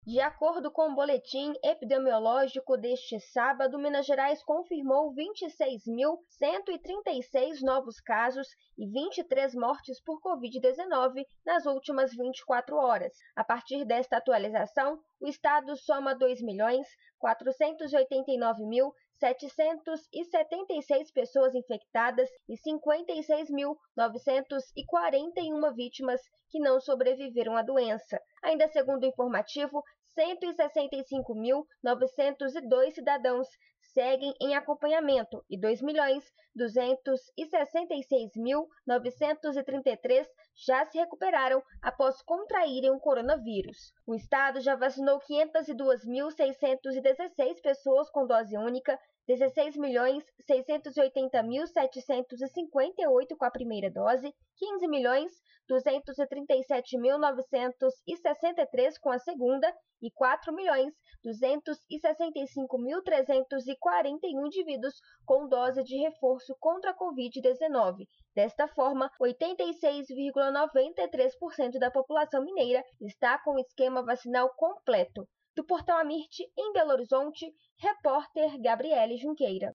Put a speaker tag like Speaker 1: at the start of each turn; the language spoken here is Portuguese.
Speaker 1: De acordo com o boletim epidemiológico deste sábado, Minas Gerais confirmou 26.136 novos casos e 23 mortes por Covid-19 nas últimas 24 horas. A partir desta atualização, o estado soma 2.489.776 pessoas infectadas e 56.941 vítimas que não sobreviveram à doença. Ainda segundo o informativo, 165.902 cidadãos seguem em acompanhamento e 2.266.933 já se recuperaram após contraírem o coronavírus. O estado já vacinou 502.616 pessoas com dose única, 16.680.758 com a primeira dose, 15.237.963 com a segunda e 4.265.341 indivíduos com dose de reforço contra a Covid-19. Desta forma, 86,93% da população mineira está com o esquema vacinal completo. Do Portal Amirte, em Belo Horizonte, repórter Gabriele Junqueira.